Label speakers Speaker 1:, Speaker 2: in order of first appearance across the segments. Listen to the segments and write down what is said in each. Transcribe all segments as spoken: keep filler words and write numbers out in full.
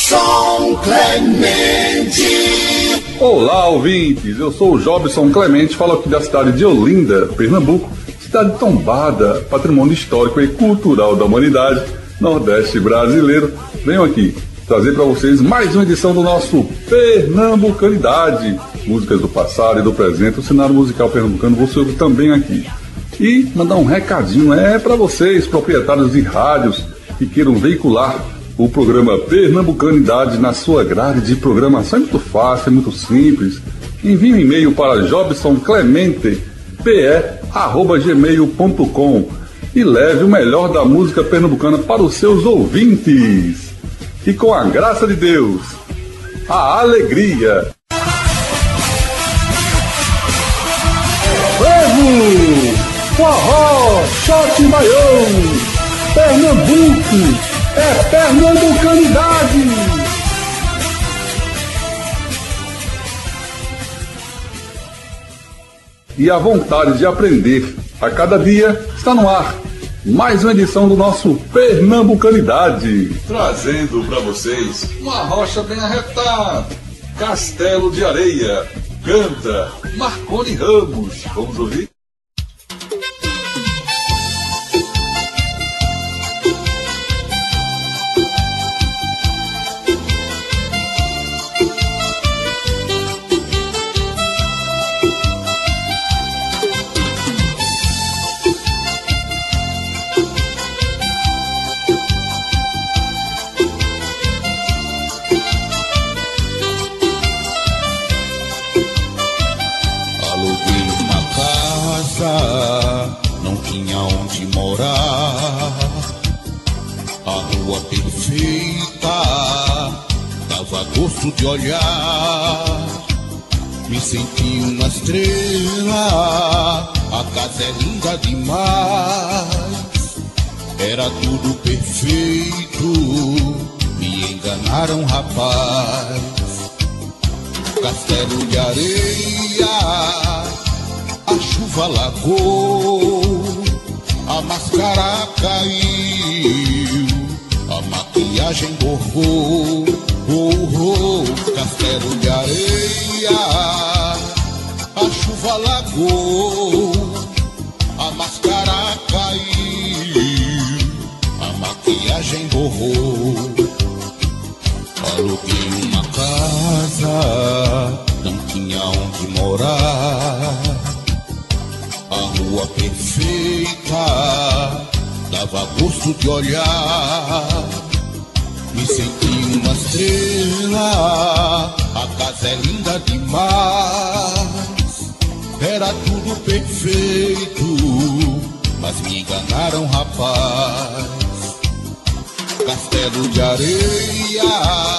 Speaker 1: Jobson Clemente.
Speaker 2: Olá, ouvintes, eu sou o Jobson Clemente, falo aqui da cidade de Olinda, Pernambuco, cidade tombada, patrimônio histórico e cultural da humanidade, Nordeste brasileiro. Venho aqui trazer para vocês mais uma edição do nosso Pernambucanidade, músicas do passado e do presente, o cenário musical pernambucano, você ouve também aqui. E mandar um recadinho, é para vocês, proprietários de rádios, que queiram veicular o programa Pernambucanidade na sua grade de programação. É muito fácil, é muito simples. Envie um e-mail para jobsonclemente p e arroba gmail ponto com e leve o melhor da música pernambucana para os seus ouvintes. E com a graça de Deus, a alegria. Frevo, forró, shot baião, Pernambuco. É Pernambucanidade! E a vontade de aprender a cada dia está no ar. Mais uma edição do nosso Pernambucanidade. Trazendo para vocês uma rocha bem arretada. Castelo de Areia. Canta Marconi Ramos. Vamos ouvir?
Speaker 3: Não tinha onde morar. A rua perfeita dava gosto de olhar. Me senti uma estrela. A casa é linda demais. Era tudo perfeito. Me enganaram, rapaz. Castelo de areia. A chuva lagou, a máscara caiu, a maquiagem borrou, oh, oh, castelo de areia. A chuva lagou, a máscara caiu, a maquiagem borrou. Aluguei uma casa, não tinha onde morar. A rua perfeita dava gosto de olhar. Me senti uma estrela. A casa é linda demais. Era tudo perfeito, mas me enganaram, rapaz. Castelo de areia.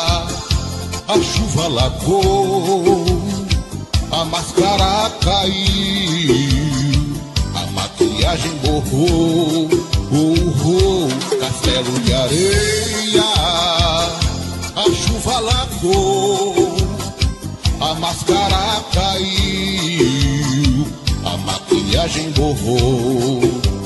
Speaker 3: A chuva lagou, a máscara caiu, a maquiagem borrou, oh, oh, castelo de areia. A chuva lagou, a máscara caiu, a maquiagem borrou.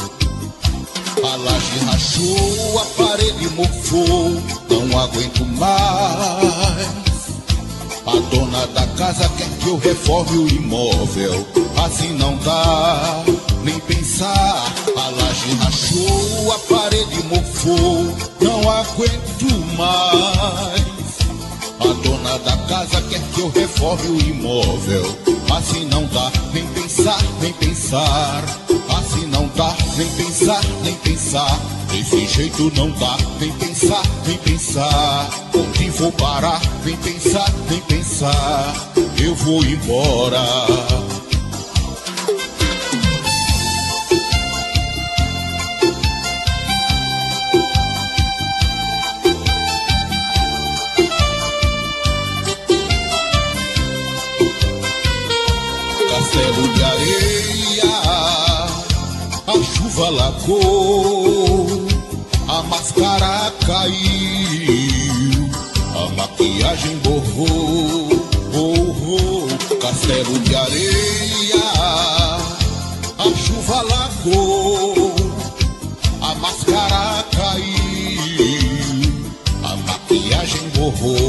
Speaker 3: A laje rachou, a parede mofou, não aguento mais. A dona da casa quer que eu reforme o imóvel. Assim não dá, nem pensar. A laje rachou, a parede mofou, não aguento mais. A dona da casa quer que eu reforme o imóvel. Assim não dá, nem pensar, nem pensar. Assim não dá, nem pensar, nem pensar. Desse jeito não dá, nem pensar, nem pensar. Onde vou parar, nem pensar, nem pensar. Eu vou embora. Castelo de areia, a chuva lagou, a máscara caiu, a maquiagem borrou, oh, oh, castelo de areia. A chuva lagou, a máscara caiu, a maquiagem borrou.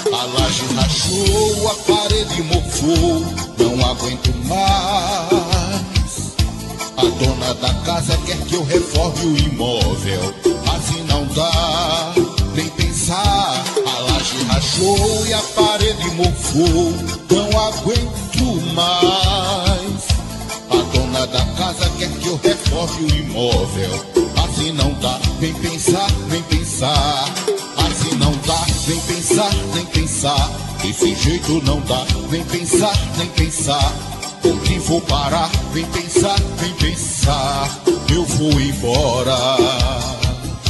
Speaker 3: A laje rachou, a parede mofou, não aguento mais. A dona da casa quer que eu reforme o imóvel, assim não dá, nem pensar. A laje rachou e a parede mofou, não aguento mais. A dona da casa quer que eu reforme o imóvel, assim não dá, nem pensar, nem pensar. Assim não dá, nem pensar, nem pensar. Desse jeito não dá, nem pensar, nem pensar. Onde vou parar? Vem pensar, vem pensar. Eu vou embora.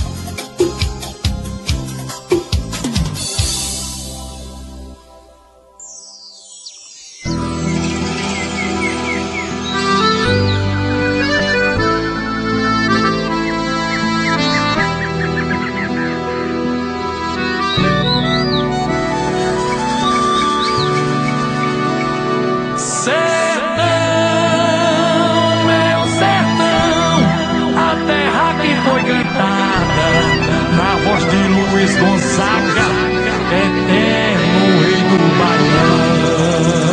Speaker 1: Gonzaga, eterno rei do Baião.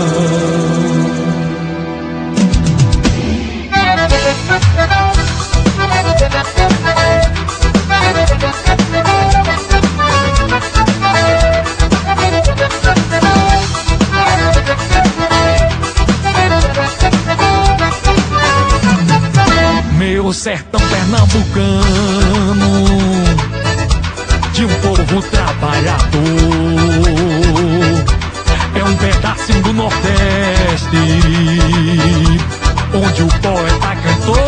Speaker 1: Meu sertão pernambucano, de um povo trabalhador, é um pedacinho do Nordeste, onde o poeta cantou.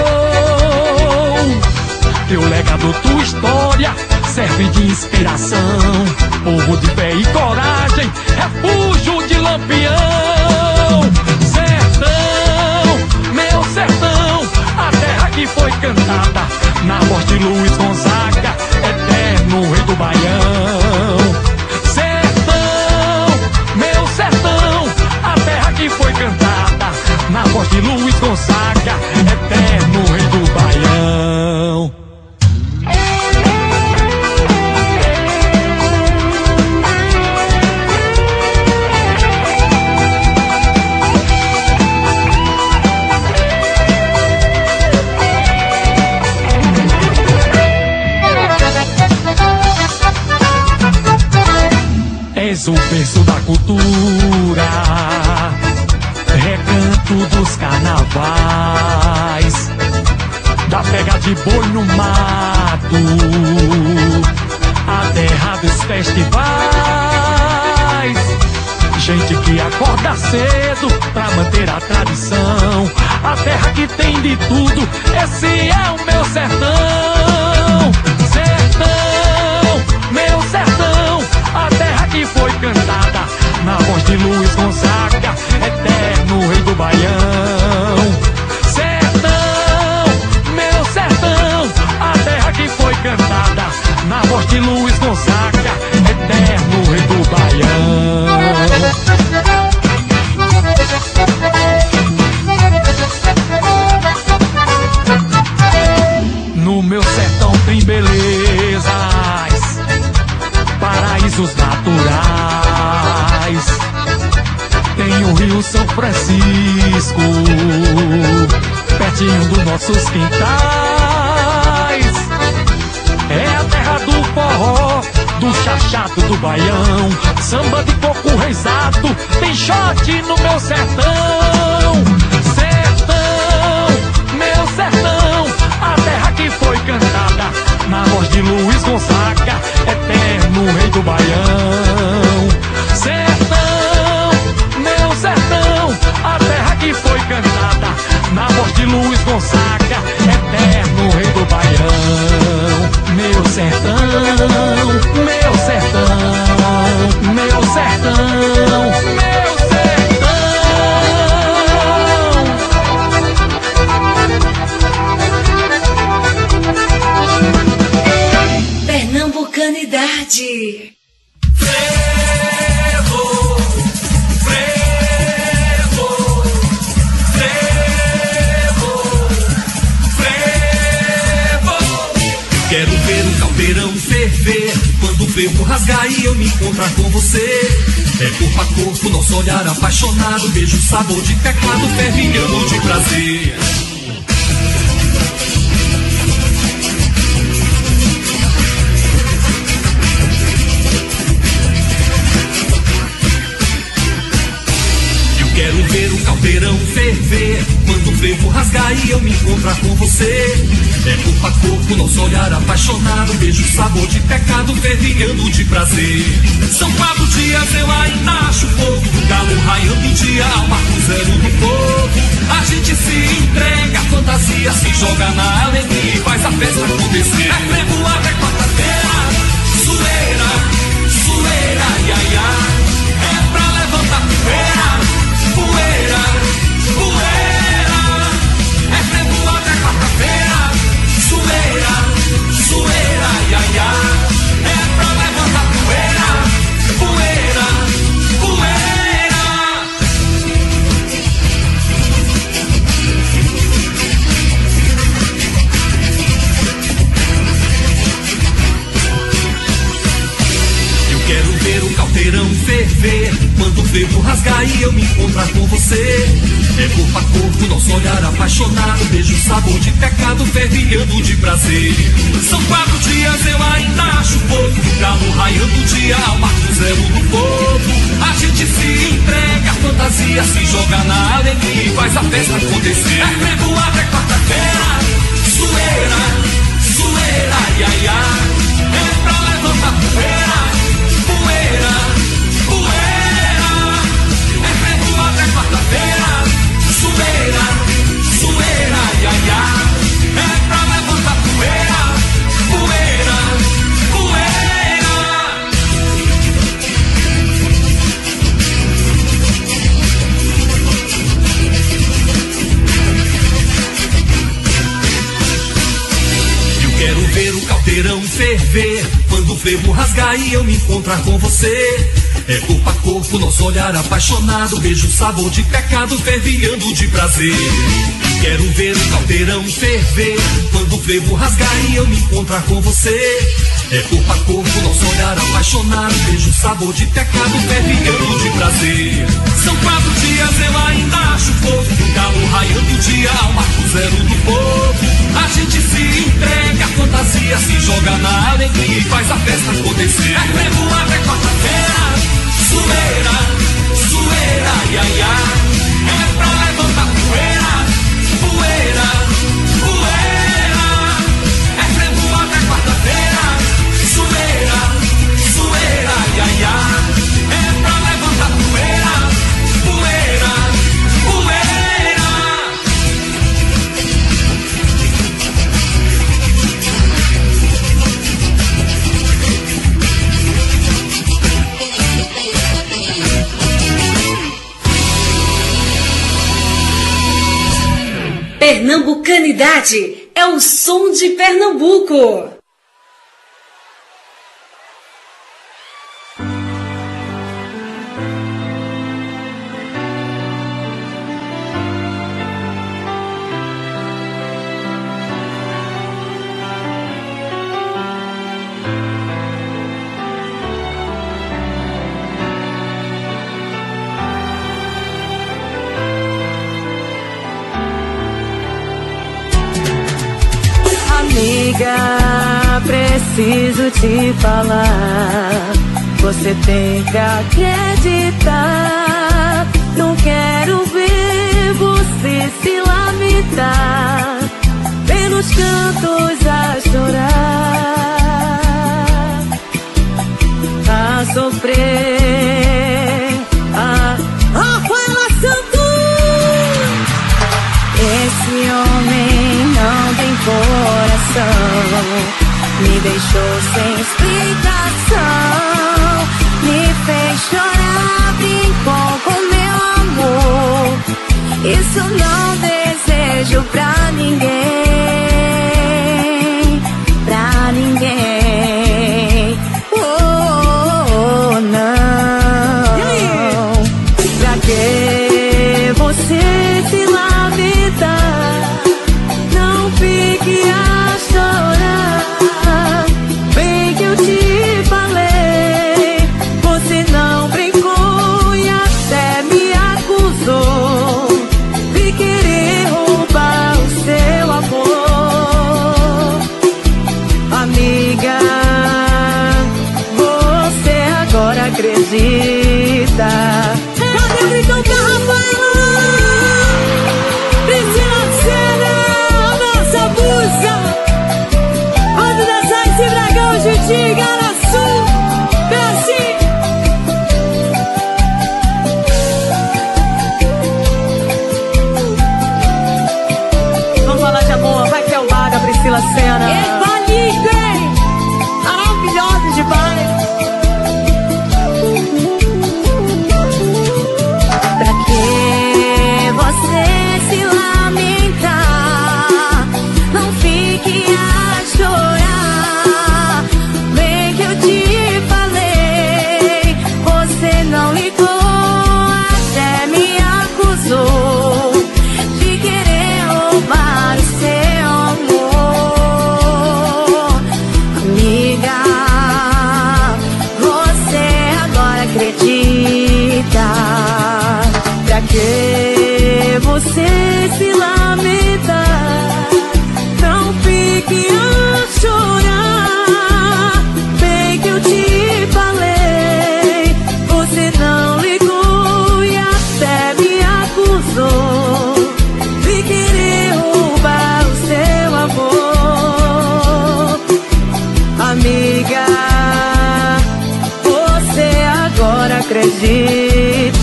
Speaker 1: Teu legado, tua história, serve de inspiração. Povo de fé e coragem, refúgio de Lampião. Sertão, meu sertão, a terra que foi cantada na voz de Luiz Gonzaga, eterno rei do Baião. Sertão, meu sertão, a terra que foi cantada na voz de Luiz Gonzaga, eterno rei do Baião. És o berço da cultura, recanto dos carnavais, da pega de boi no mato, a terra dos festivais. Gente que acorda cedo pra manter a tradição, a terra que tem de tudo, esse é o meu sertão. Sertão, meu sertão, a terra que foi cantada na voz de Luiz Gonzaga, eterno rei do Baião. Sertão, meu sertão, a terra que foi cantada na voz de Luiz Gonzaga, eterno rei do Baião. No meu sertão tem belezas, paraísos naturais. Tem o Rio São Francisco, pertinho dos nossos quintais. É a terra do forró, do chachado do Baião, samba de coco reizado, tem shot no meu sertão. Sertão, meu sertão, a terra que foi cantada na voz de Luiz Gonzaga, eterno rei do Baião. Sertão, meu sertão, a terra que foi cantada na voz de Luiz Gonzaga, eterno rei do Baião. Meu sertão, meu sertão, meu sertão, meu
Speaker 4: sertão. Pernambucanidade.
Speaker 5: Quero ver o caldeirão ferver, quando o ferro rasgar e eu me encontrar com você. É corpo a corpo, nosso olhar apaixonado, beijo, sabor de pecado, fervilhando de prazer. Quero ver o caldeirão ferver, quando o frevo rasgar e eu me encontrar com você. É corpo a corpo, nosso olhar apaixonado, beijo, sabor de pecado, fervilhando de prazer. São quatro dias, eu ainda acho pouco, galo raiando o dia, ao marco zero do povo. A gente se entrega, a fantasia se joga na alegria e faz a festa acontecer. É frevo até quarta-feira, zoeira, zoeira, ia, ia. É pra levantar poeira. Poeira, poeira, é frevo até quarta-feira. Zoeira, zoeira, ia, ia. É pra levantar poeira, poeira, poeira. Eu quero ver o caldeirão ferver, quando o frevo rasgar e eu me encontrar com você. É corpo a corpo, nosso olhar apaixonado, beijo, sabor de pecado, fervilhando de prazer. São quatro dias, eu ainda acho pouco, galo raiando o dia, ao marco zero do povo. A gente se entrega, a fantasia se joga na alegria e faz a festa acontecer. É frevo até quarta-feira, zoeira, zoeira, ia, ia. É pra levantar poeira, poeira, poeira. É frevo até quarta-feira, zoeira, zoeira, ia, ia. É pra levantar poeira, poeira, poeira. Eu quero ver o caldeirão ferver, quando o frevo rasgar e eu me encontrar com você. É corpo a corpo, nosso olhar apaixonado, beijo, sabor de pecado, fervilhando de prazer. Quero ver o caldeirão ferver, quando o frevo rasgar e eu me encontrar com você. É corpo a corpo, nosso olhar apaixonado, beijo, sabor de pecado, fervilhando de prazer. São quatro dias, eu ainda acho pouco, galo raiando o dia, ao marco zero do povo. A gente se entrega, a fantasia se joga na alegria e faz a festa acontecer. É frevo até quarta-feira, zoeira, zoeira, ia, ia. É pra levantar poeira, poeira, poeira. É frevo até quarta-feira, zoeira, zoeira, ia, ia. É pra levantar poeira, poeira, poeira.
Speaker 4: Pernambucanidade é o som de Pernambuco.
Speaker 6: Amiga, preciso te falar, você tem que acreditar. Não quero ver você se lamentar, pelos cantos a chorar, a sofrer. A Rafaela Santos, esse homem não tem coração, me deixou sem explicação, me fez chorar, brincou com meu amor. Isso não desejo pra ninguém, pra ninguém. Oh, oh, oh, não.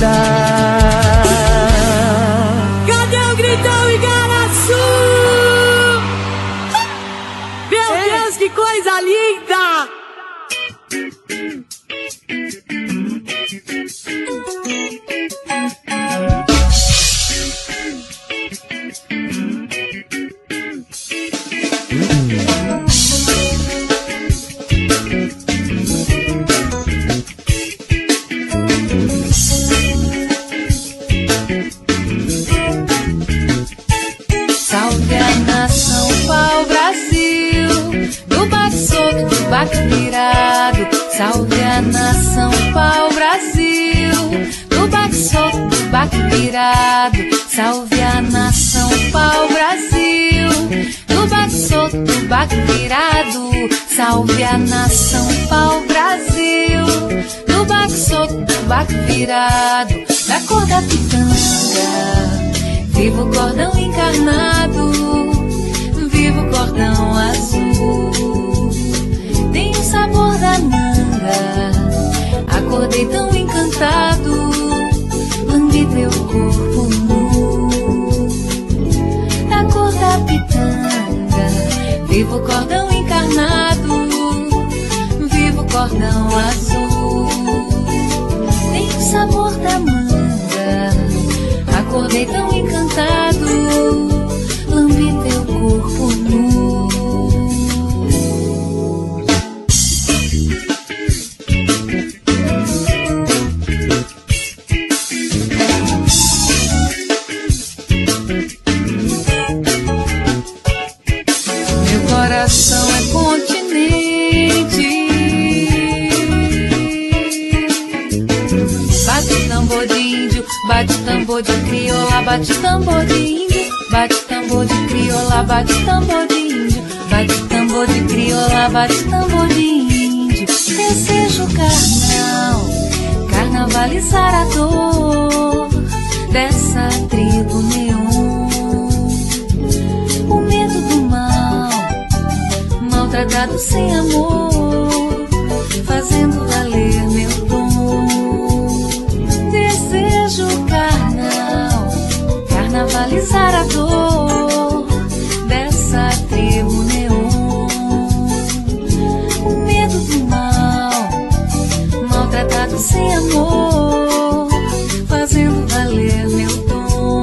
Speaker 6: vida. Cadê o Gritão Igaraçu? Meu Deus, que coisa linda! Salve a nação pau-brasil, do bate-solto, do bate virado. Salve a nação pau-brasil, do bate-solto, do bate virado. Salve a nação pau-brasil, do bate-solto, do bate virado. Salve a nação pau-brasil, do bate-solto, do bate virado. Da cor da pitanga, viva o cordão encarnado, viva o cordão azul. Tem o sabor da manga, acordei tão encantado, lambi teu corpo nu. Da cor da pitanga, viva o cordão encarnado, viva o cordão azul. Tem o sabor da manga, acordei tão encantado, lambi teu corpo nu. Meu coração é continente, bate tambor de índio, bate tambor de crioula, bate tambor de índio, bate tambor de crioula, bate tambor de índio, bate tambor de crioula, bate tambor de índio. Desejo carnal, carnavalizar a dor dessa tribo neon. O medo do mal, maltratado sem amor, fazendo valer meu dom. Desejo carnal, carnavalizar a dor dessa tribo neon. O medo do mal, maltratado sem amor, fazendo valer meu dom.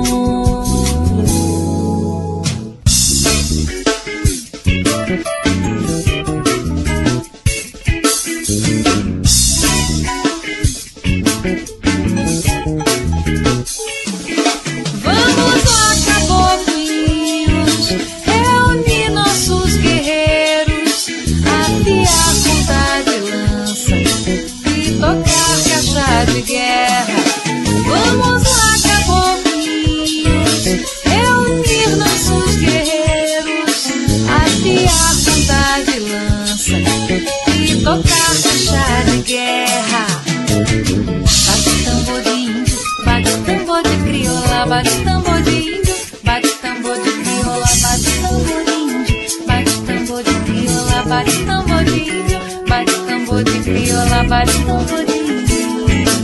Speaker 6: Vamos lá, caboclinhos, reunir nossos guerreiros, afiar ponta de lança e tocar caixa de guerra. Vamos lá, caboclinhos, reunir nossos guerreiros, afiar ponta de lança e tocar caixa de guerra. Bate tambor de índio, bate tambor de crioula, bate tambor de índio, bate tambor de crioula, bate tambor de índio, bate tambor de crioula, bate tambor de índio, bate tambor de crioula, bate tambor de índio.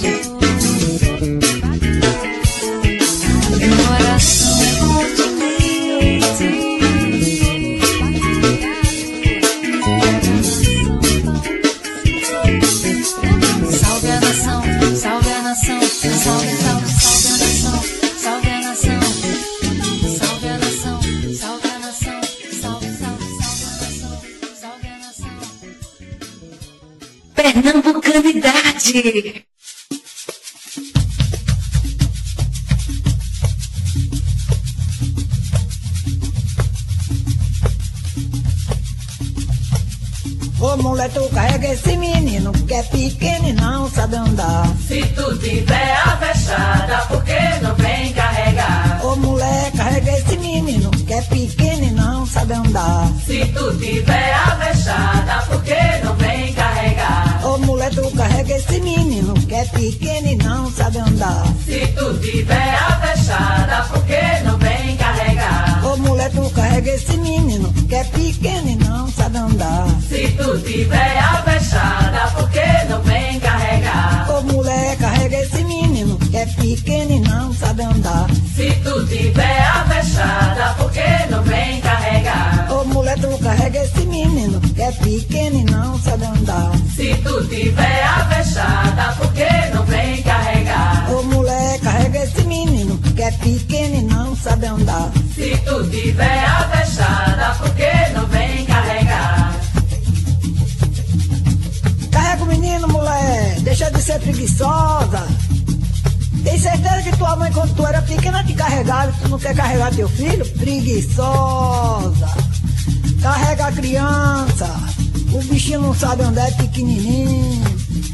Speaker 6: Meu coração é continente, salve a nação, salve a nação, salve, salve, salve a nação, salve a nação, salve a nação, salve a nação, salve, salve, salve a nação, salve a nação. Pernambucanidade.
Speaker 7: Ô mulher, tu carrega esse menino que é pequeno e não sabe andar.
Speaker 8: Se tu tiver a fechada, por que não vem carregar?
Speaker 7: Ô mulher, carrega esse menino que é pequeno e não sabe andar.
Speaker 8: Se tu tiver a fechada, por que não vem carregar?
Speaker 7: Ô mulher, tu carrega esse menino que é pequeno e não sabe andar.
Speaker 8: Se tu tiver a fechada, por que não vem carregar?
Speaker 7: Ô mulher, tu carrega esse menino que é pequeno e não sabe andar.
Speaker 8: Se tu tiver a fechada, por que não vem carregar?
Speaker 7: Ô mulher, carrega esse menino que é pequeno e não sabe andar.
Speaker 8: Se tu tiver avexada, por que não vem carregar?
Speaker 7: Carrega o menino, mulher, deixa de ser preguiçosa. Tem certeza que tua mãe, quando tu era pequena, te carregava e tu não quer carregar teu filho? Preguiçosa. Carrega a criança, o bichinho não sabe onde é, pequenininho.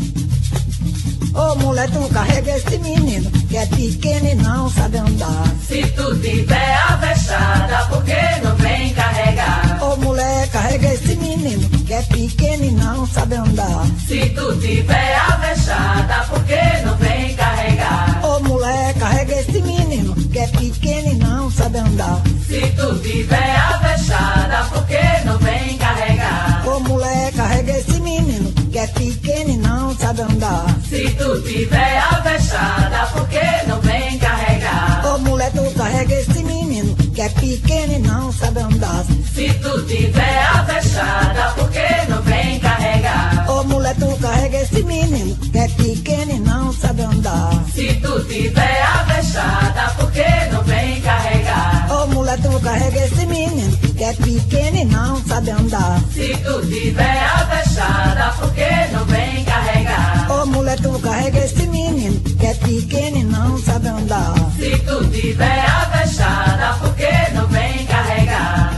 Speaker 7: Ô mulher, tu carrega esse menino, que é pequeno e não sabe andar.
Speaker 8: Se tu tiver avexada, por que não vem carregar?
Speaker 7: Ô mulher, carrega esse menino, que é pequeno e não sabe andar.
Speaker 8: Se tu tiver avexada, por que não vem carregar?
Speaker 7: Ô mulher, carrega esse menino, que é pequeno e não sabe andar.
Speaker 8: Se tu tiver avexada, por que não vem carregar?
Speaker 7: Ô mulher, carrega esse menino, que é pequeno e não sabe andar.
Speaker 8: Se tu tiver avexada, por que não vem carregar?
Speaker 7: Ô mulher, tu carrega esse menino, que é pequeno e não sabe andar.
Speaker 8: Se tu tiver avexada, por que não vem carregar?
Speaker 7: Ô mulher, tu carrega esse menino, que é pequeno e não sabe andar.
Speaker 8: Se tu tiver avexada, por que não vem carregar?
Speaker 7: Ô mulher, tu carrega esse menino, que é pequeno e não sabe andar.
Speaker 8: Se tu tiver avexada, por que não vem carregar?
Speaker 7: Ô mulher, tu carrega esse menino, que é pequeno e não sabe andar.
Speaker 8: Se tu tiver avexada, por que não vem carregar?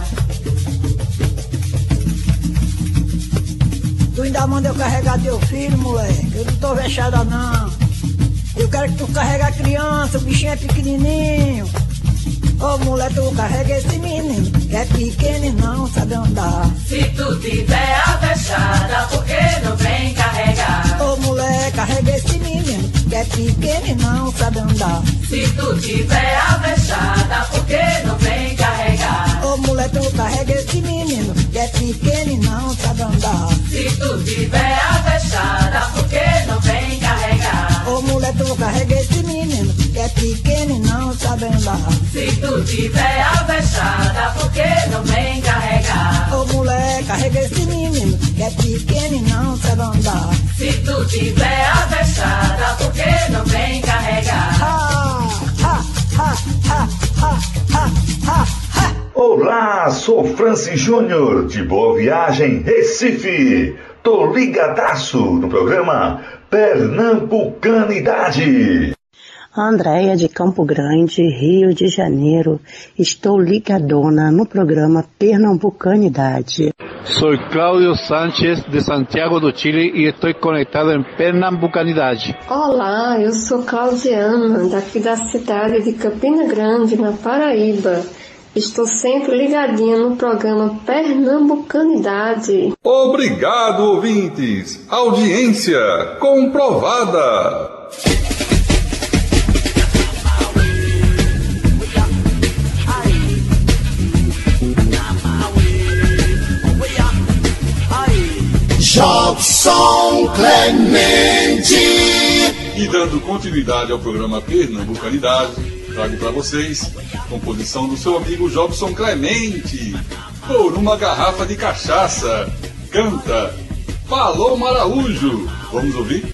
Speaker 7: Tu ainda manda eu carregar teu filho, moleque. Eu não tô vexada, não. Eu quero que tu carregue a criança, o bichinho é pequenininho. Ô mulher, tu carrega esse menino, que é pequeno e não sabe andar.
Speaker 8: Se tu tiver avexada, por que não vem carregar?
Speaker 7: Ô mulher, carrega esse menino, que é pequeno e não sabe andar.
Speaker 8: Se tu tiver avexada, por que não vem carregar?
Speaker 7: Ô mulher, tu carrega esse menino, que é pequeno e não sabe andar.
Speaker 8: Se tu tiver avexada, por que não vem carregar?
Speaker 7: Ô mulher, tu carrega esse menino, que é pequeno e não sabe andar.
Speaker 8: Se tu tiver avexada, por que não vem carregar?
Speaker 7: Ô mulher, carrega esse menino, que é pequeno e não sabe andar.
Speaker 8: Se tu tiver avexada, por que não vem carregar?
Speaker 7: Ha, ha, ha, ha, ha, ha, ha, ha.
Speaker 9: Olá, sou Francis Júnior, de Boa Viagem, Recife. Tô ligadaço no programa Pernambucanidade.
Speaker 10: Andréia de Campo Grande, Rio de Janeiro. Estou ligadona no programa Pernambucanidade.
Speaker 11: Sou Cláudio Sánchez de Santiago do Chile e estou conectado em Pernambucanidade.
Speaker 12: Olá, eu sou Claudiana, daqui da cidade de Campina Grande, na Paraíba. Estou sempre ligadinha no programa Pernambucanidade.
Speaker 2: Obrigado, ouvintes. Audiência comprovada.
Speaker 3: Jobson Clemente.
Speaker 2: E dando continuidade ao programa Pernambucanidade, trago para vocês a composição do seu amigo Jobson Clemente. Por uma garrafa de cachaça, canta Paloma Araújo. Vamos ouvir?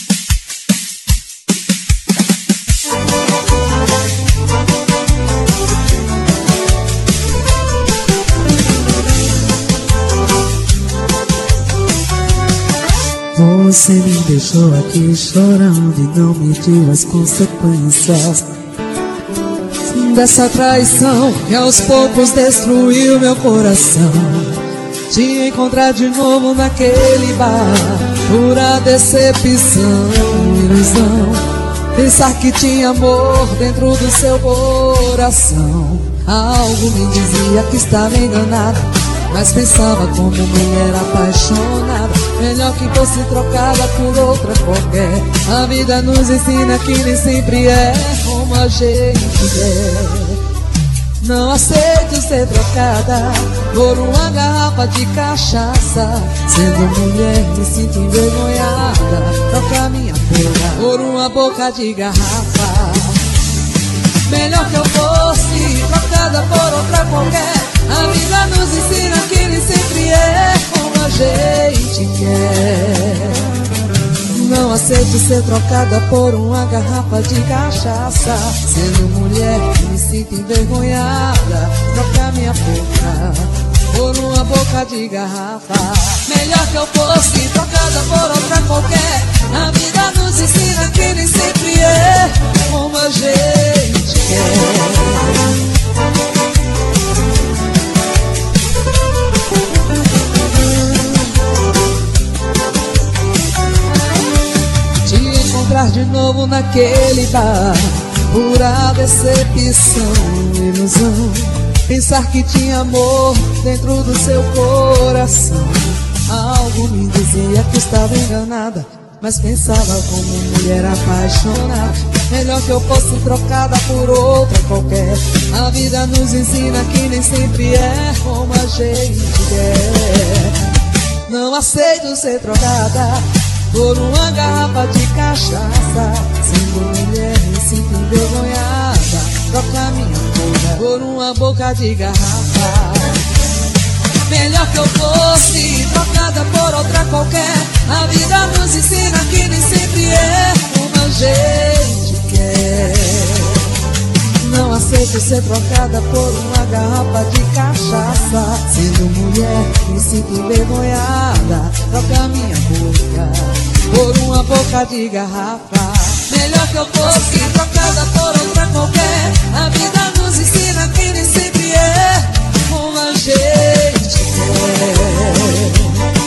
Speaker 13: Você me deixou aqui chorando e não mediu as consequências dessa traição que aos poucos destruiu meu coração. Te encontrar de novo naquele bar, pura decepção, ilusão. Pensar que tinha amor dentro do seu coração. Algo me dizia que estava enganado, mas pensava como mulher apaixonada. Melhor que fosse trocada por outra qualquer. A vida nos ensina que nem sempre é como a gente quer. Não aceito ser trocada por uma garrafa de cachaça. Sendo mulher me sinto envergonhada. Trocar minha boca por uma boca de garrafa. Melhor que eu fosse trocada por outra qualquer. A vida nos ensina que nem sempre é como a gente quer. Não aceito ser trocada por uma garrafa de cachaça. Sendo mulher, me sinto envergonhada. Trocar minha boca por uma boca de garrafa. Melhor que eu fosse trocada por outra qualquer. A vida nos ensina que nem sempre é como a gente quer. Te encontrar de novo naquele bar, pura decepção, ilusão. Pensar que tinha amor dentro do seu coração. Algo me dizia que estava enganada, mas pensava como mulher apaixonada. Melhor que eu fosse trocada por outra qualquer. A vida nos ensina que nem sempre é como a gente quer. Não aceito ser trocada por uma garrafa de cachaça. Sendo mulher me sinto envergonhada. Trocar minha boca por uma boca de garrafa. Melhor que eu fosse trocada por outra qualquer. A vida nos ensina que nem sempre é como a gente quer. Não aceito ser trocada por uma garrafa de cachaça. Sendo mulher, me sinto envergonhada. Trocar minha boca por uma boca de garrafa. Melhor que eu fosse trocada por outra qualquer. A vida nos ensina que nem sempre é como a gente quer.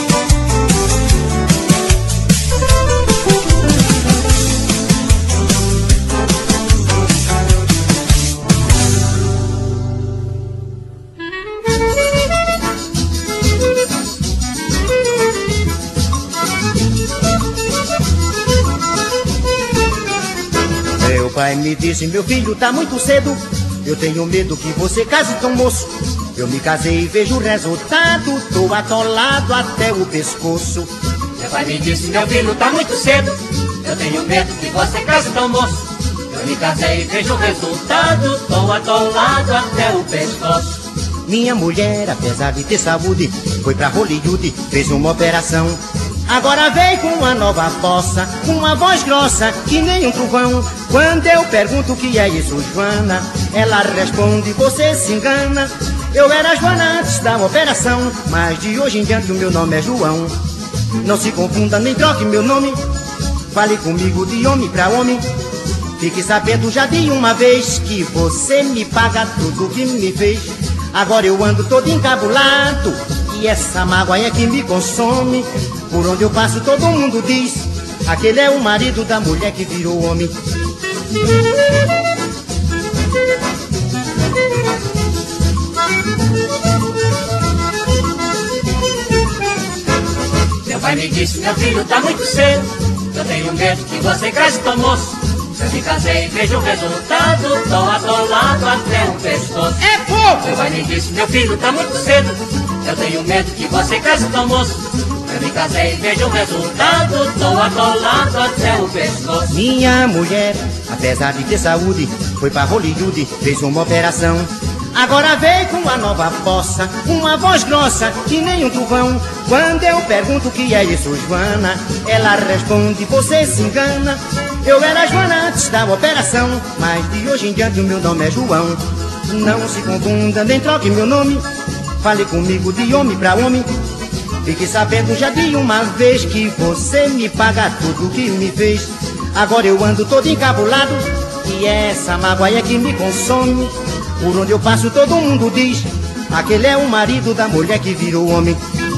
Speaker 14: Meu pai me disse, meu filho, tá muito cedo. Eu tenho medo que você case tão moço. Eu me casei e vejo o resultado. Tô atolado até o pescoço.
Speaker 15: Meu pai me disse, meu filho, tá muito cedo. Eu tenho medo que você case tão moço. Eu me casei e vejo o resultado. Tô atolado até o pescoço.
Speaker 14: Minha mulher, apesar de ter saúde, foi pra Hollywood, fez uma operação. Agora vem com uma nova bossa, com uma voz grossa, que nem um trovão. Quando eu pergunto o que é isso, Joana, ela responde, você se engana. Eu era Joana antes da operação, mas de hoje em diante o meu nome é João. Não se confunda nem troque meu nome, fale comigo de homem pra homem. Fique sabendo já de uma vez que você me paga tudo que me fez. Agora eu ando todo encabulado e essa mágoa é que me consome. Por onde eu passo todo mundo diz, aquele é o marido da mulher que virou homem.
Speaker 15: Meu pai me disse, meu filho, tá muito cedo. Eu tenho medo que você case tão moço. Se eu me casei e vejo o resultado, tô atolado até o pescoço.
Speaker 14: É pouco!
Speaker 15: Meu pai me disse, meu filho, tá muito cedo. Eu tenho medo que você case tão moço. Eu me casei e vejo o resultado, tô atolado até o pescoço.
Speaker 14: Minha mulher, apesar de ter saúde, foi pra Hollywood, fez uma operação. Agora veio com uma nova bossa, uma voz grossa, que nem um trovão. Quando eu pergunto o que é isso, Joana, ela responde, você se engana. Eu era Joana antes da operação, mas de hoje em diante o meu nome é João. Não se confunda, nem troque meu nome, fale comigo de homem pra homem. Fique sabendo já de uma vez que você me paga tudo que me fez. Agora eu ando todo encabulado e essa mágoa é que me consome. Por onde eu passo todo mundo diz, aquele é o marido da mulher que virou homem.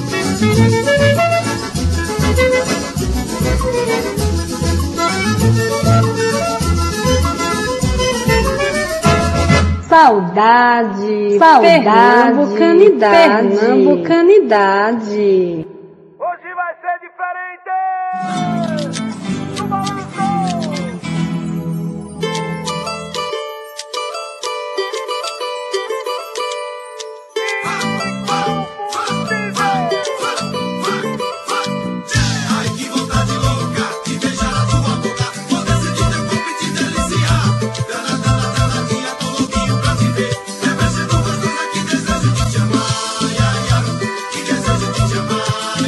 Speaker 16: Saudade, saudade, pernambucanidade, pernambucanidade.
Speaker 17: Hoje vai ser diferente!
Speaker 5: Ai, que vontade louca de beijar a tua boca. Vou decidir teu corpo e te deliciar. Dana, dana, danadinha, tô louquinho pra te ver. Remexe no gostoso que desejo de te amar. Ai, ai, ai, que desejo de te amar.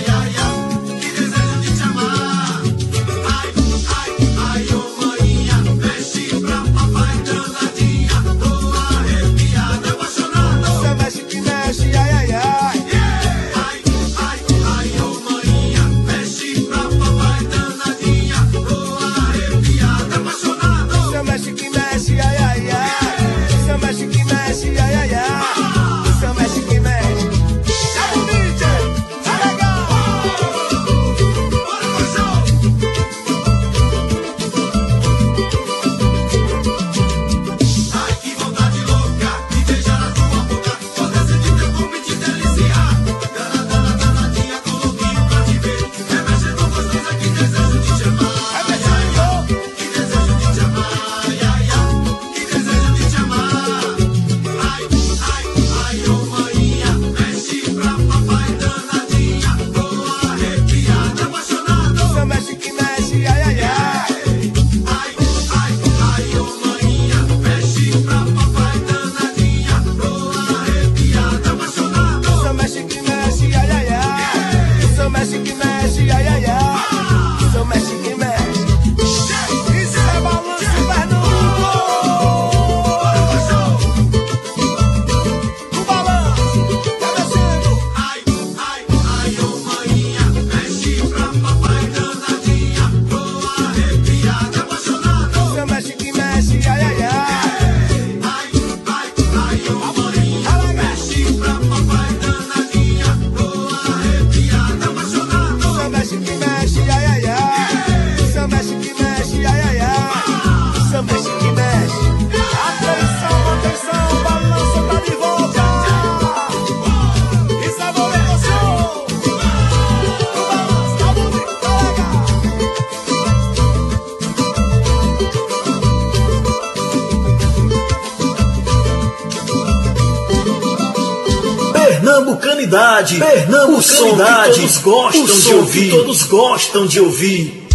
Speaker 18: Pernambucanidade, Pernambucanidade, o som que todos gostam o som de ouvir, que todos gostam de ouvir.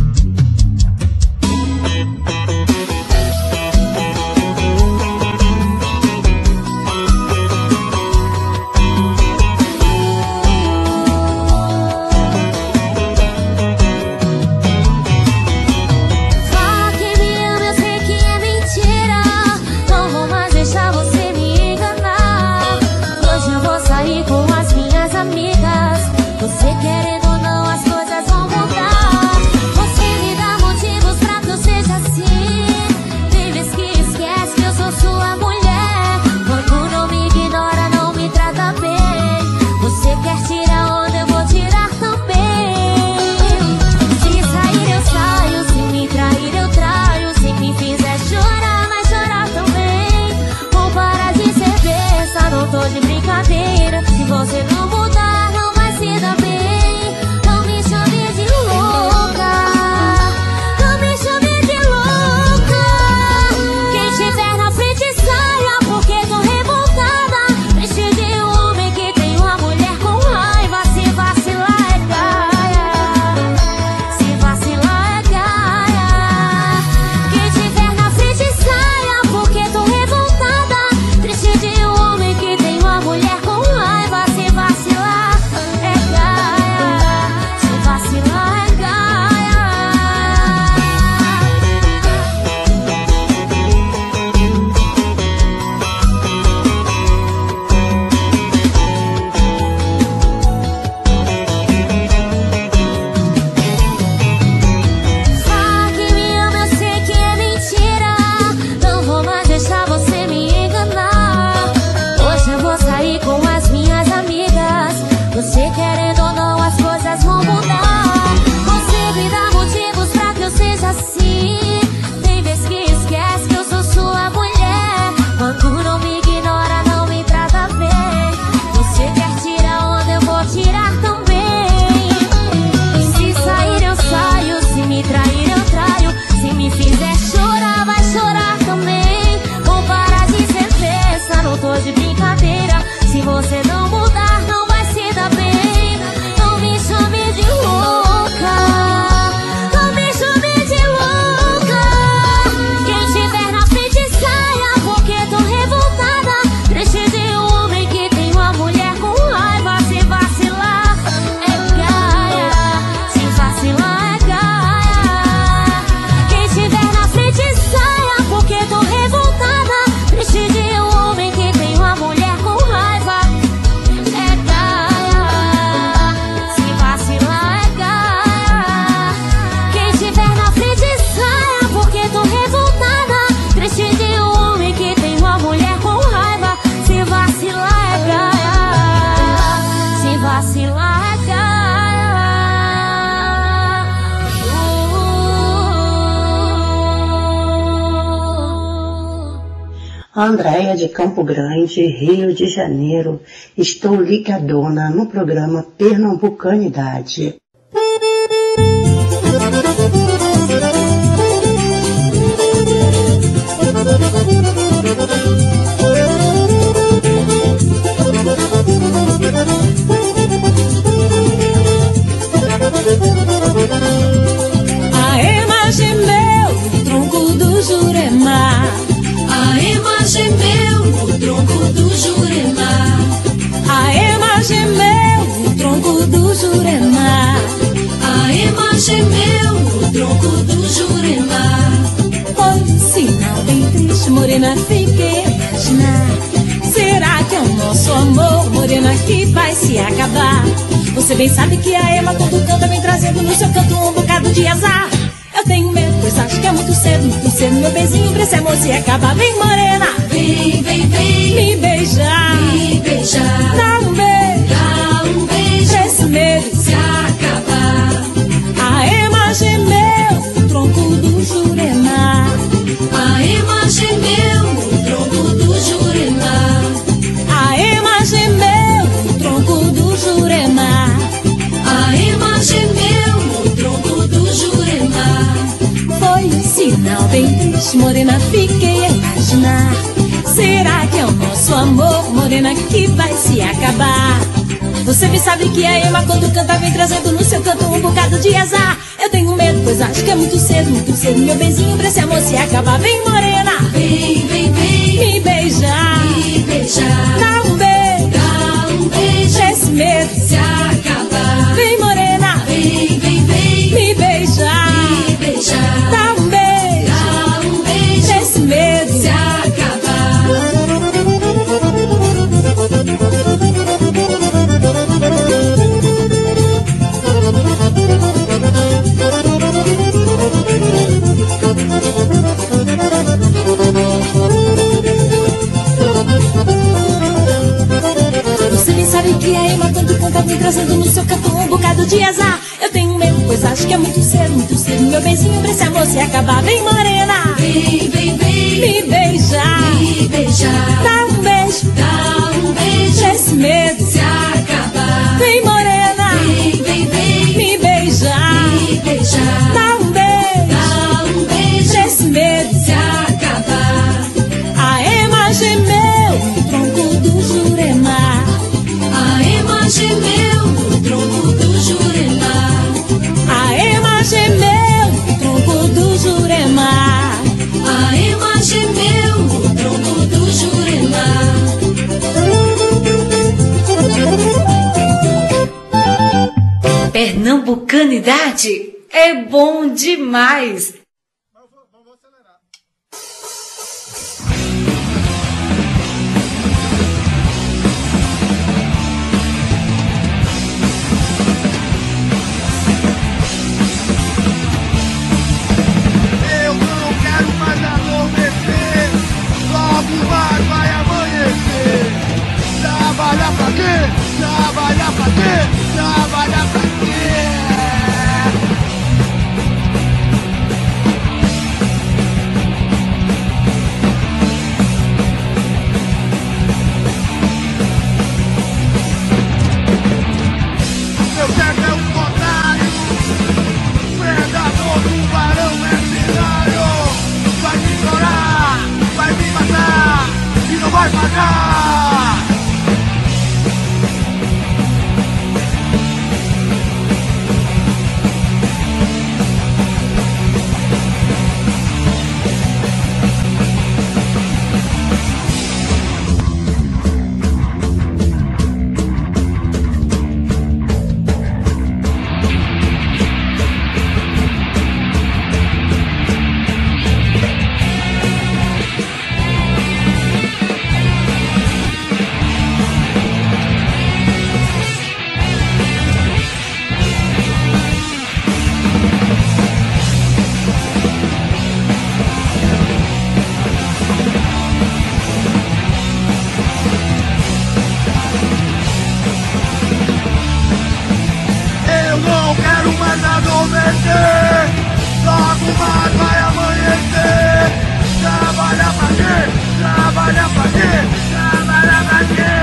Speaker 10: Andréia de Campo Grande, Rio de Janeiro. Estou ligadona no programa Pernambucanidade.
Speaker 6: A imagem meu, tronco do Jurema. A imagem meu, o tronco do Jurema. A imagem meu, o tronco do Jurema. A imagem meu, o tronco do Jurema. Foi um sinal bem triste, morena, fiquei a imaginar. Será que é o nosso amor, morena, que vai se acabar? Você bem sabe que a Ema quando canta vem trazendo no seu canto um bocado de azar. Eu tenho medo, pois acho que é muito cedo, muito cedo, meu beijinho pra esse amor se acabar. Vem, morena, vem, vem, vem, me beijar, me beijar. Dá um beijo, dá um beijo, pra esse medo se acabar. A imagem meu, o tronco do Jurema. A imagem meu, o tronco do Jurema. A imagem meu, o tronco do Jurema. A imagem meu, o tronco do Jurema. Foi um sinal bem triste, morena, fiquei a imaginar. Será que é o nosso amor, morena, que vai se acabar? Você bem sabe que a Ema quando canta vem trazendo no seu canto um bocado de azar. Eu tenho medo, pois acho que é muito cedo, muito cedo, meu benzinho, pra esse amor se acabar. Vem, morena, vem, vem, vem, me beijar, me beijar. Dá um beijo, dá um beijo, pra esse medo se acabar. Vem, morena, vem, vem, vem, me beijar, me beijar. Dá um beijo, dá um beijo, pra esse medo se acabar. Você nem sabe que a Ema quando canta vem trazendo no seu canto um bocado de azar. Eu tenho medo, pois acho que é muito cedo, muito cedo, meu benzinho, pra esse amor se acabar. Vem, morena, vem, vem, vem, me beijar, me beijar. Dá um beijo, dá um beijo, pra esse medo se acabar. Vem, morena, vem, vem, vem, me beijar, me beijar. Dá um beijo, dá um beijo, pra esse medo se acabar. A Ema gemeu no tronco do Jurema. A Ema gemeu no tronco do Jurema. A Ema gemeu no tronco do Jurema. A Ema gemeu no tronco do Jurema.
Speaker 4: Pernambucanidade é bom demais.
Speaker 17: Eu não quero mais adormecer. Logo mais vai amanhecer. Trabalhar pra quê? Trabalhar pra quê? Trabalhar pra quê? Meu chefe é um otário, predador, tubarão, mercenário. Vai me chorar, vai me matar e não vai pagar. Logo mais vai amanhecer. Trabalhar pra quê? Trabalhar pra quê? Trabalhar pra quê?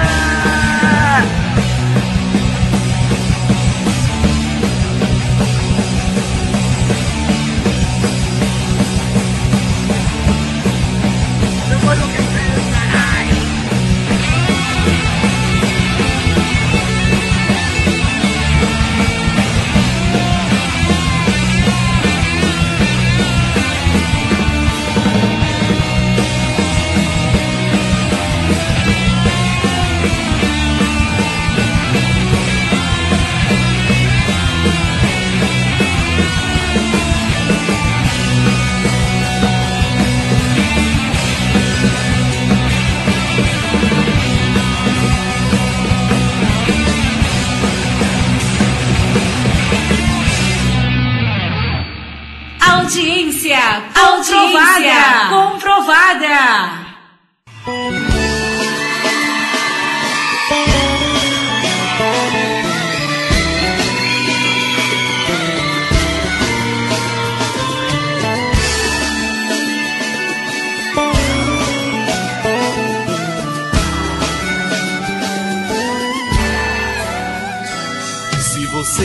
Speaker 17: Depois do que fez, caralho.
Speaker 4: Audiência, audiência comprovada.
Speaker 5: Se você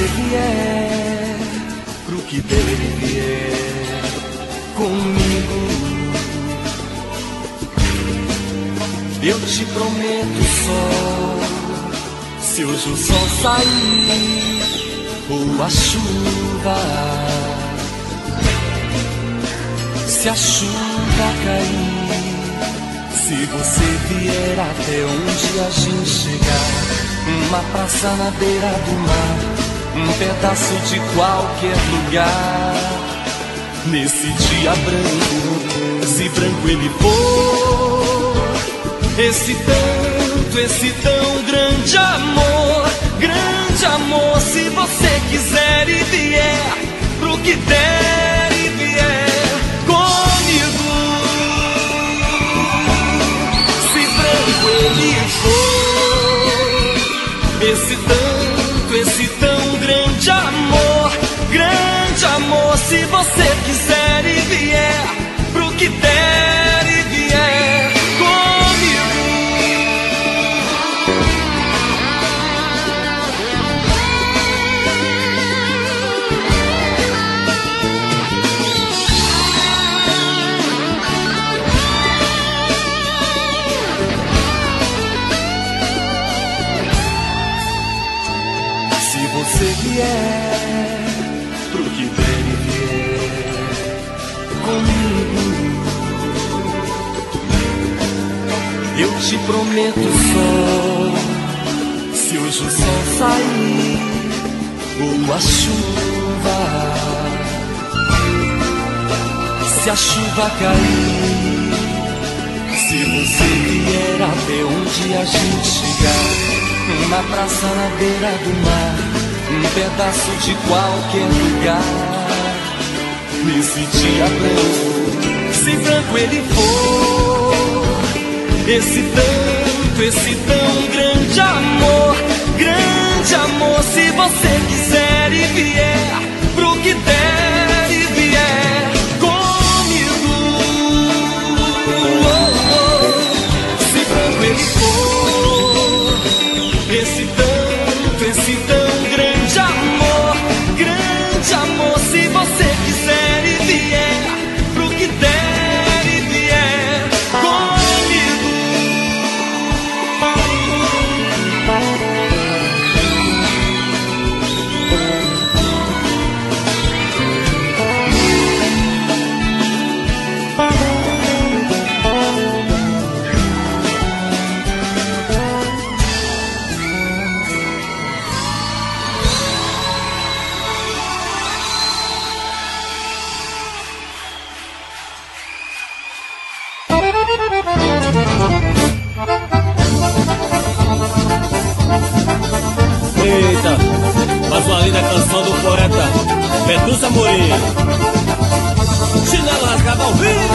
Speaker 5: vier pro que dele vier comigo, Eu te prometo só, se hoje o sol sair ou a chuva, se a chuva cair, se você vier até onde a gente chegar, uma praça na beira do mar, um pedaço de qualquer lugar, nesse dia branco, se branco ele for, esse tanto, esse tão grande amor, grande amor, se você quiser e vier, pro que der e vier comigo, se branco ele for, esse tanto, esse tão grande amor, grande amor, se você quiser e vier, pro que der e vier comigo. Se você vier, pro que der e vier comigo, eu te prometo só, se hoje o sol sair ou a chuva, se a chuva cair, se você vier até onde a gente chegar, uma praça na beira do mar, um pedaço de qualquer lugar, nesse dia branco, se branco ele for, esse tanto, esse tão grande amor, grande amor, se você quiser e vier, pro que der e vier comigo, oh, oh, se branco ele for, esse tanto, esse tão grande amor, grande amor, se você quiser e vier, pro que der e vier comigo.
Speaker 19: Eita, mais uma linda canção do poeta Betussa Amorim. Chinela rasgada ao vivo.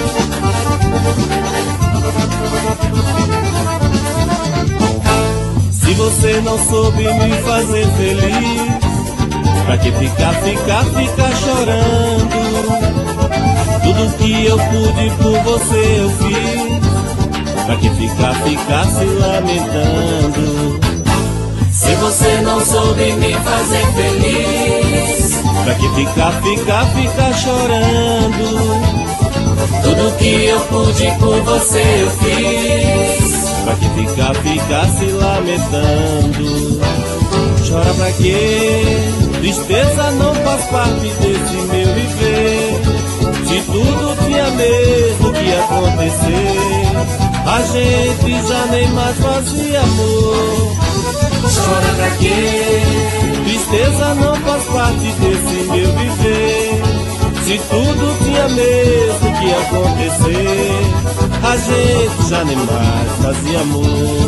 Speaker 19: Se você não soube me fazer feliz, pra que ficar, ficar, ficar chorando? Tudo que eu pude por você eu fiz, pra que ficar, ficar se lamentando?
Speaker 15: Se você não soube me fazer feliz,
Speaker 19: pra que ficar, ficar, ficar chorando?
Speaker 15: Tudo que eu pude por você eu fiz,
Speaker 19: pra que ficar, ficar se lamentando? Chora pra quê? Tristeza não faz parte desse meu viver. Se tudo tinha mesmo que acontecer, a gente já nem mais fazia amor.
Speaker 15: Chora pra quê?
Speaker 19: Tristeza não faz parte desse meu viver. Se tudo tinha mesmo que acontecer, a gente já nem mais fazia amor.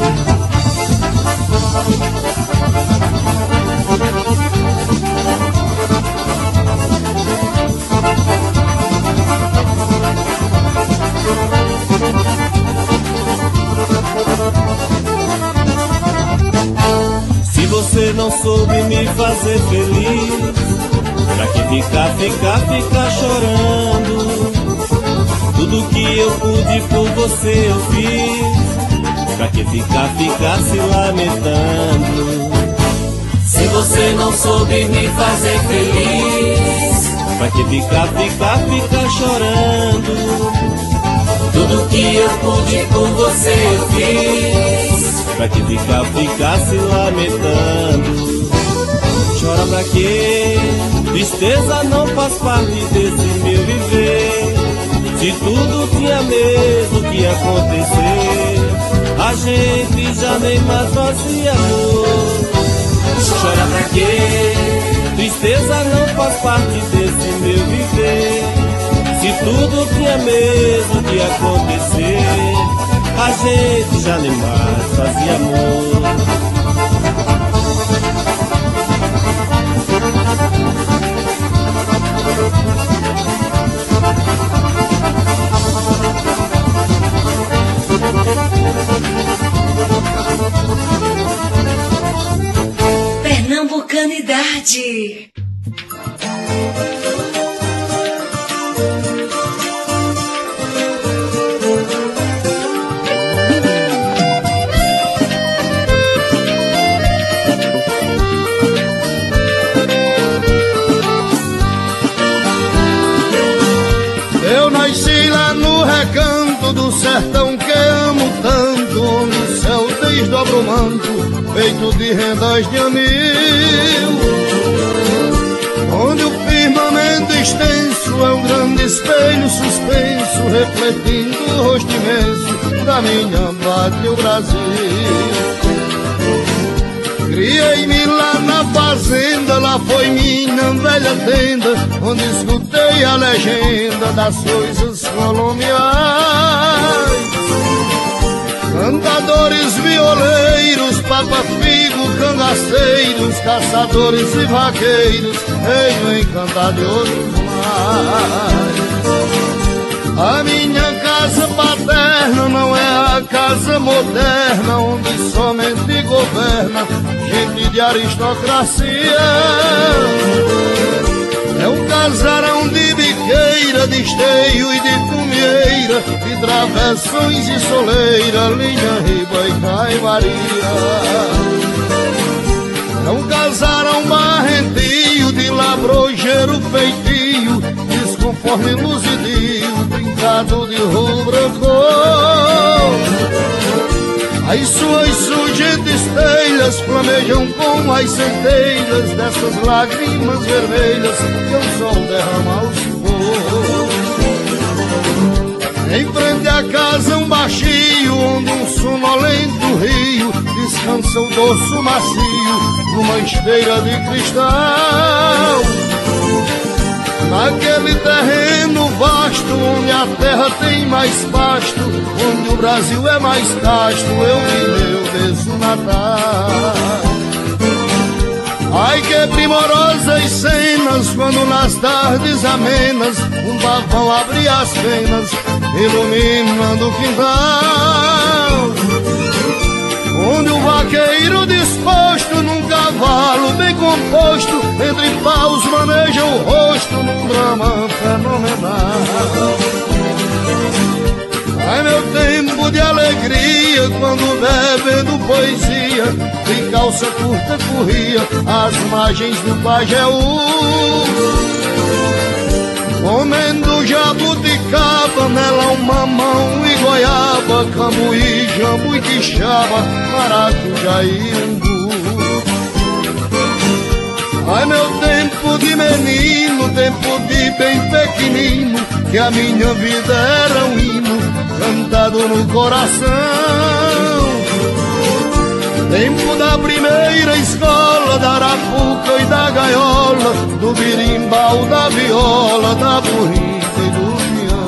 Speaker 19: Se você não soube me fazer feliz, pra que ficar, ficar, ficar chorando? Tudo que eu pude por você eu fiz, pra que ficar, ficar se lamentando?
Speaker 15: Se você não soube me fazer feliz,
Speaker 19: pra que ficar, ficar, ficar chorando?
Speaker 15: Tudo que eu pude, por você eu fiz.
Speaker 19: Pra que ficar, ficar se lamentando? Chora pra quê? Tristeza não faz parte desse meu viver. Se tudo tinha mesmo que acontecer, a gente já nem mais fazia amor. Chora pra quê? Tristeza não faz parte desse meu viver. Se tudo tinha mesmo que acontecer, a gente já nem mais fazia amor.
Speaker 4: Pernambucanidade.
Speaker 17: Eu nasci lá no recanto do sertão que amo tanto, onde o céu desdobra o manto, feito de rendas de anil, onde o firmamento extenso é um grande espelho suspenso, refletindo o rosto imenso da minha pátria, o Brasil. Criei-me lá na fazenda, lá foi minha velha tenda, onde escutei a legenda das coisas coloniais. Cantadores, violeiros, papafigo, cangaceiros, caçadores e vaqueiros, venho encantar de outros mais. A minha casa paterna não é a casa moderna, onde somente governa gente de aristocracia. É um casarão de biqueira, de esteio e de cumieira, de travessões e soleira, linha, riba e caimaria. É um casarão barrentio, de labrojeiro feitio, desconforme luzidio, brincado de rubra cor. As suas surgentes telhas flamejam com as centelhas dessas lágrimas vermelhas que o sol derrama ao suor. Em frente à casa um baixio, onde um sonolento rio descansa o dorso macio numa esteira de cristal. Naquele terreno vasto, onde a terra tem mais pasto, onde o Brasil é mais casto, eu vi meu berço natal. Ai, que primorosas cenas, quando nas tardes amenas um pavão abria as penas, iluminando o quintal. Onde o vaqueiro disposto num cavalo bem composto, entre paus maneja o rosto num drama fenomenal. Ai, meu tempo de alegria, quando bebendo poesia, de calça curta corria às margens do Pajeú, comendo jabuticaba, melão, mamão e goiaba, cambuí, jambu e quixaba, maracujá e umbu. Ai, meu tempo de menino, tempo de bem pequenino, que a minha vida era um hino cantado no coração. Tempo da primeira escola, da arapuca e da gaiola, do birimbau, da viola, da burrita e do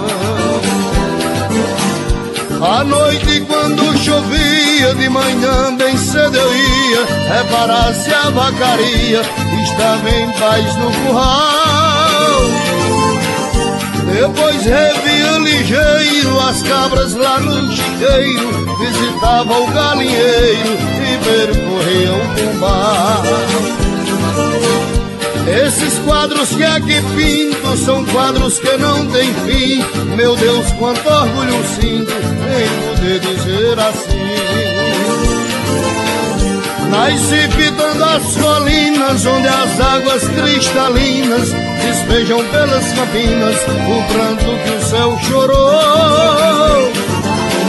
Speaker 17: pião. À noite quando chovia, de manhã bem cedo eu ia reparar se a vacaria estava em paz no curral. Depois revia ligeiro as cabras lá no chiqueiro, visitava o galinheiro e percorria o pombal. Esses quadros que aqui pinto são quadros que não têm fim. Meu Deus, quanto orgulho sinto em poder dizer assim. Nasci fitando as colinas, onde as águas cristalinas despejam pelas campinas o pranto que o céu chorou.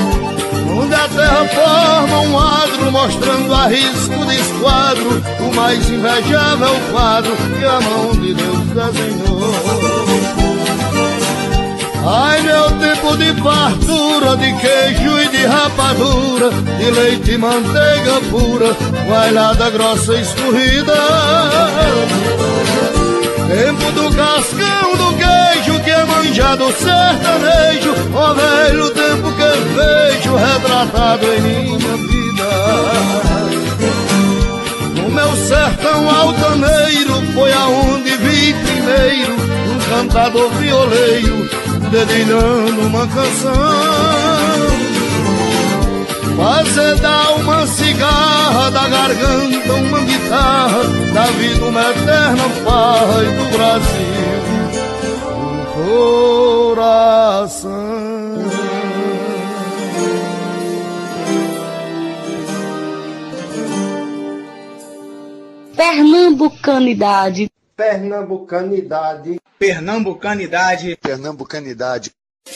Speaker 17: mostrando a risco de esquadro o mais invejável quadro que a mão de Deus desenhou. Ai, meu tempo de fartura, de queijo e de rapadura, de leite e manteiga pura, coalhada grossa e escorrida. Tempo do cascão do queijo que é manjado sertanejo, ó velho tempo que vejo retratado em minha vida. No meu sertão altaneiro foi aonde vi primeiro um cantador violeiro dedilhando uma canção. Fazer dar uma cigarra da garganta, uma guitarra, da vida uma eterna farra e do Brasil o coração.
Speaker 20: Pernambucanidade.
Speaker 21: Pernambucanidade.
Speaker 22: Pernambucanidade.
Speaker 21: Pernambucanidade.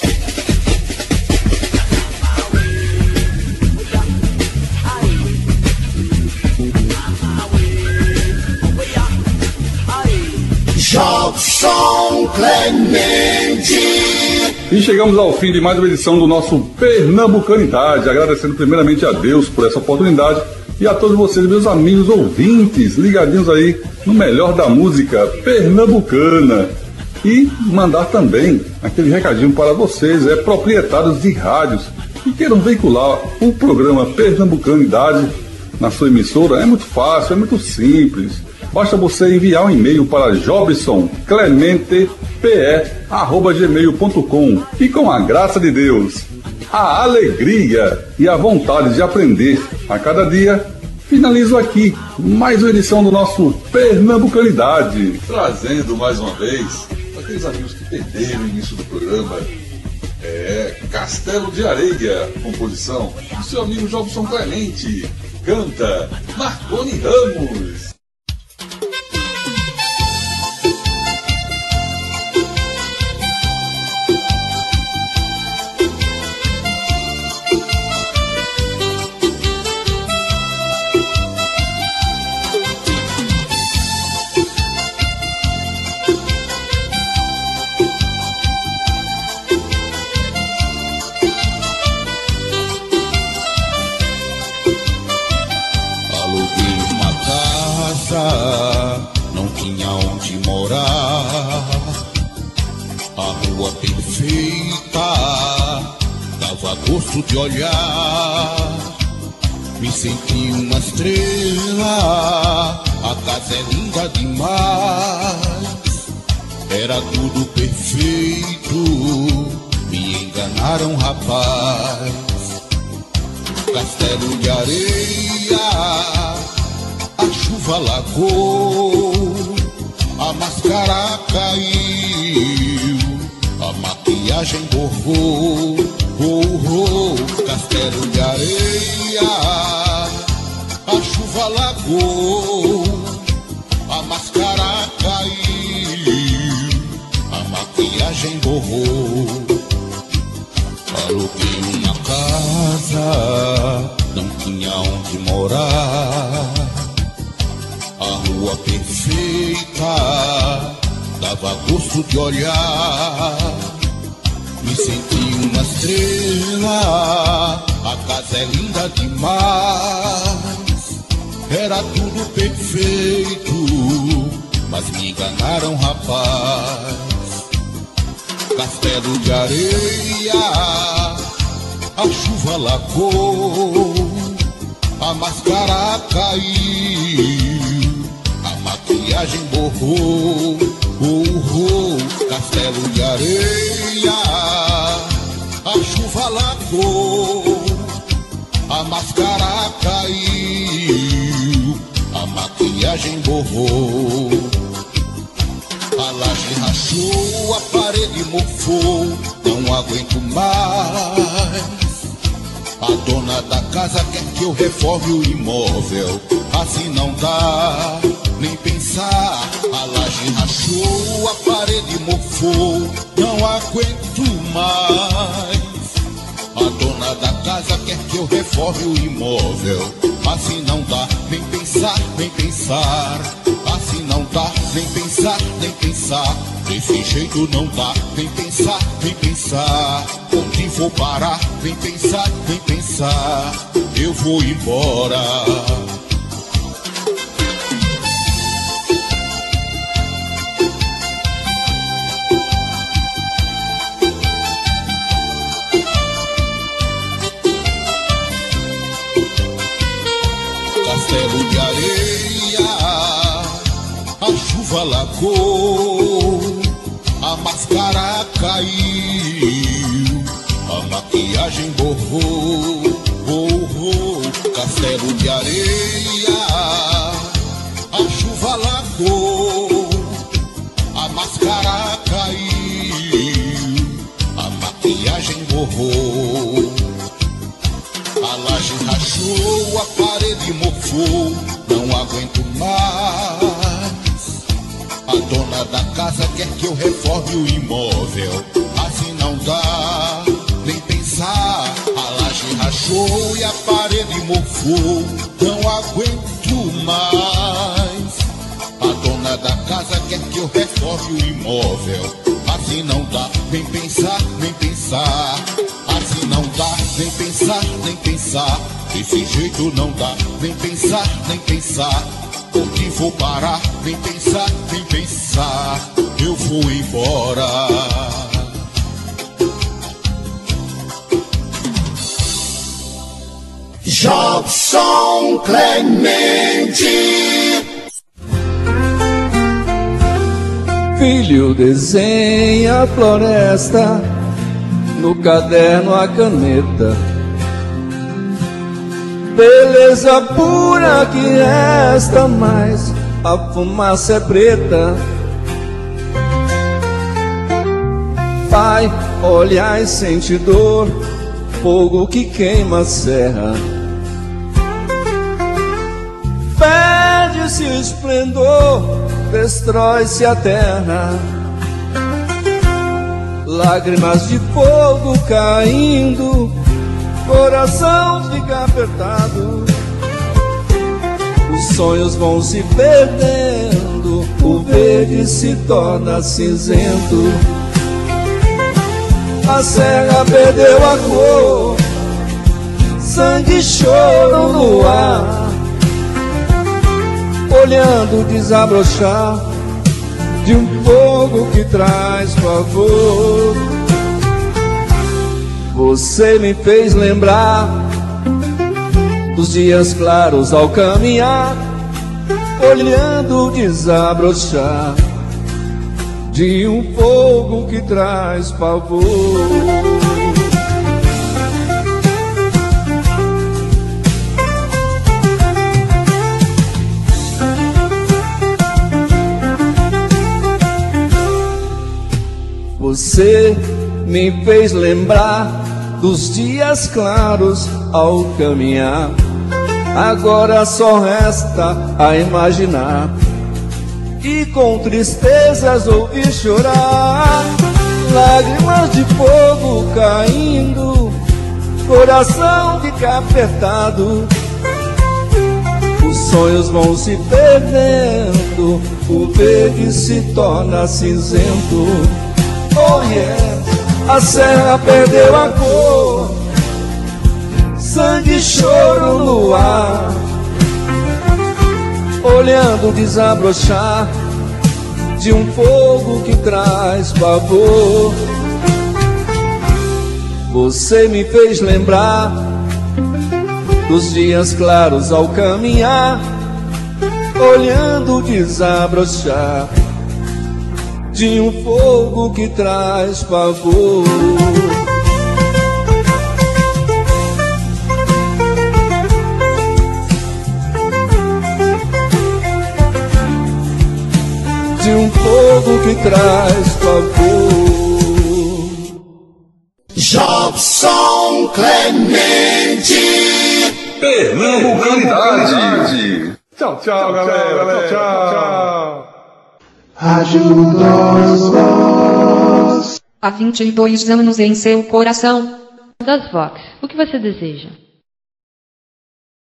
Speaker 3: Jobson Clemente.
Speaker 2: E chegamos ao fim de mais uma edição do nosso Pernambucanidade, agradecendo primeiramente a Deus por essa oportunidade e a todos vocês, meus amigos ouvintes, ligadinhos aí no melhor da música pernambucana. E mandar também aquele recadinho para vocês, é, proprietários de rádios que queiram veicular o programa Pernambucanidade na sua emissora. É muito fácil, é muito simples. Basta você enviar um e-mail para jobson clemente p e arroba gmail ponto com e com a graça de Deus, a alegria e a vontade de aprender a cada dia, finalizo aqui mais uma edição do nosso Pernambucanidade, trazendo mais uma vez aqueles amigos que perderam o início do programa. É Castelo de Areia, composição do seu amigo Jobson Clemente, canta Marconi Ramos.
Speaker 3: Não tinha onde morar. A rua perfeita dava gosto de olhar. Me senti uma estrela, a casa é linda demais. Era tudo perfeito, me enganaram, rapaz. Castelo de areia, a chuva lagou, a máscara caiu, a maquiagem borrou, oh, oh, castelo de areia, a chuva lagou, a máscara caiu, a maquiagem borrou. Aluguei uma casa, não tinha onde morar. A rua perfeita dava gosto de olhar. Me senti uma estrela, a casa é linda demais. Era tudo perfeito, mas me enganaram, rapaz. Castelo de areia, a chuva lagou, a máscara caiu, a maquiagem borrou, oh, oh, castelo de areia, a chuva lagou, a máscara caiu, a maquiagem borrou. A laje rachou, a parede mofou, não aguento mais. A dona da casa quer que eu reforme o imóvel, assim não dá nem pensar. A laje rachou, a parede mofou, não aguento mais. A dona da casa quer que eu reforme o imóvel, assim não dá, nem pensar, nem pensar. Assim não dá, nem pensar, nem pensar. Desse jeito não dá, nem pensar, nem pensar. Onde vou parar, nem pensar, nem pensar. Eu vou embora. Castelo de areia, a chuva lagou, a máscara caiu, a maquiagem borrou, borrou. Castelo de areia, a chuva lagou, a máscara caiu, a maquiagem borrou. A laje rachou, a parede mofou, não aguento mais. A dona da casa quer que eu reforme o imóvel, assim não dá, nem pensar. A laje rachou e a parede mofou, não aguento mais. A dona da casa quer que eu reforme o imóvel, assim não dá, nem pensar, nem pensar. Assim não dá, nem pensar, nem pensar. Desse jeito não dá, nem pensar, nem pensar. Onde vou parar, nem pensar, nem pensar. Eu vou embora.
Speaker 17: Jobson Clemente.
Speaker 13: Filho, desenha a floresta, no caderno a caneta. Beleza pura que resta, mas a fumaça é preta. Pai, olha e sente dor, fogo que queima a serra. Perde-se o esplendor, destrói-se a terra. Lágrimas de fogo caindo, coração fica apertado. Os sonhos vão se perdendo, o verde se torna cinzento. A serra perdeu a cor, sangue e choro no ar. Olhando desabrochar de um fogo que traz pavor. Você me fez lembrar dos dias claros ao caminhar, olhando desabrochar de um fogo que traz pavor. Você me fez lembrar dos dias claros ao caminhar. Agora só resta a imaginar e com tristezas ouvir chorar. Lágrimas de fogo caindo, coração fica apertado. Os sonhos vão se perdendo, o verde se torna cinzento. Oh yeah, a serra perdeu a cor, sangue e choro no ar. Olhando desabrochar de um fogo que traz pavor. Você me fez lembrar dos dias claros ao caminhar, olhando desabrochar de um fogo que traz pavor. De um fogo que traz pavor.
Speaker 17: Jobson Clemente.
Speaker 2: Pernambucanidade. Tchau, tchau, galera. Tchau, tchau.
Speaker 1: Ajuda-os. Há vinte e dois anos em seu coração.
Speaker 20: Das Vox, o que você deseja?